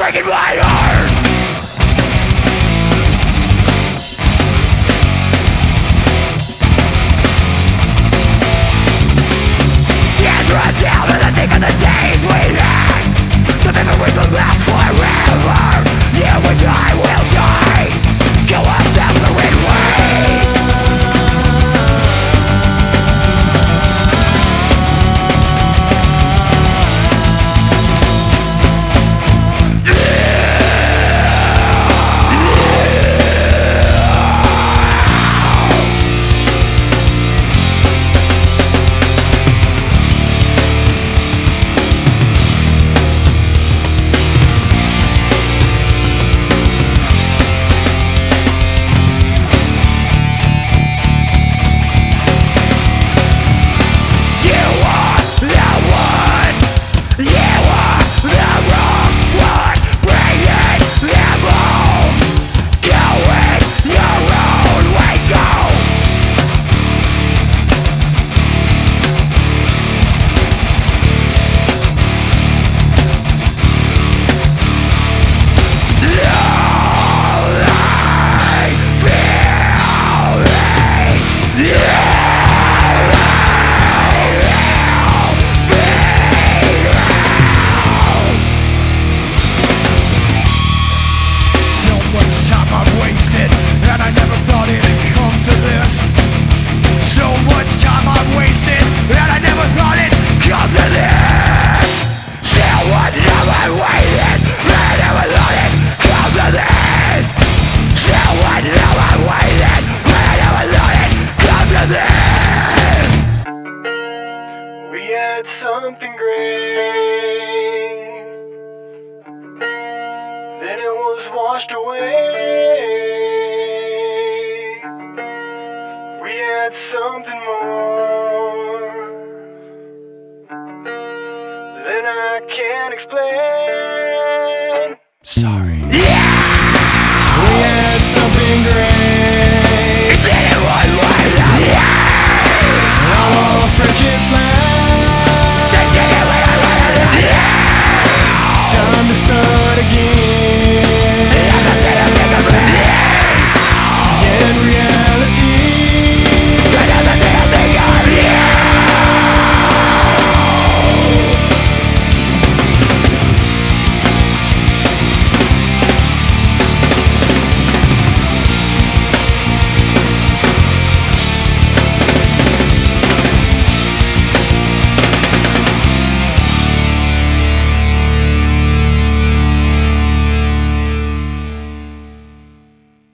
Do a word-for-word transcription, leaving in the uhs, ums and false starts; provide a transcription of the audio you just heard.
breaking my heart. Hands run down and I think of the days we had. The memories will last forever. You and I will die. Kill us separate ways. Something great, then it was washed away. We had something more than I can't explain. Sorry. Yeah! We had something great.